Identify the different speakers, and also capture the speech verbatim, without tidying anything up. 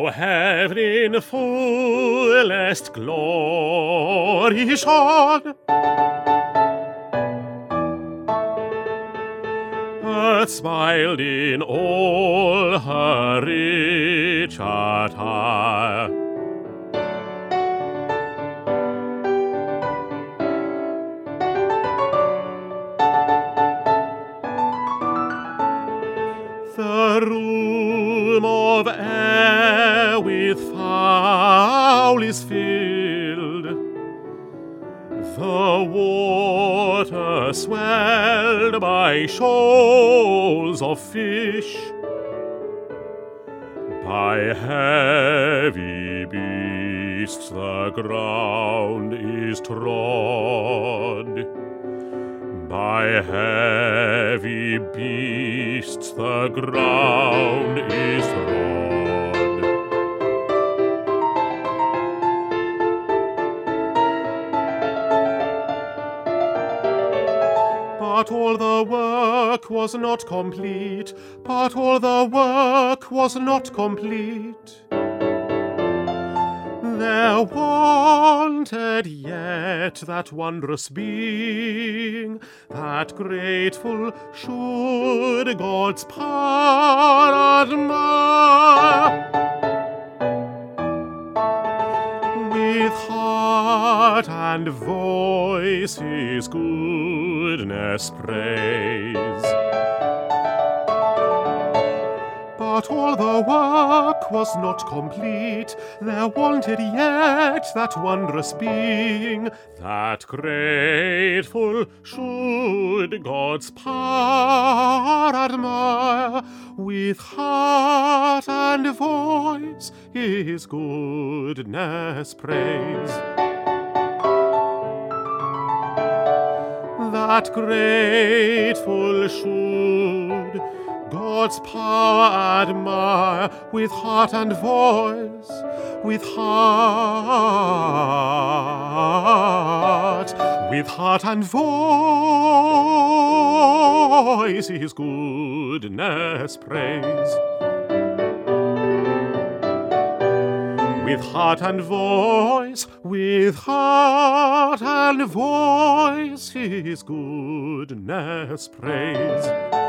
Speaker 1: How heaven in fullest glory shone, earth smiled in all her rich attire. The room of air with fowl is filled, the water swelled by shoals of fish, by heavy beasts the ground is trod, by heavy beasts the ground is trod. But all the work was not complete, but all the work was not complete. There wanted yet that wondrous being, that grateful should God's power admire. With heart and voice his goodness praise. But all the work was not complete, there wanted yet that wondrous being, that grateful should God's power admire. With heart and voice his goodness praise. That grateful should God's power admire. With heart and voice, with heart, with heart and voice his goodness praise. With heart and voice, with heart and voice his goodness praise.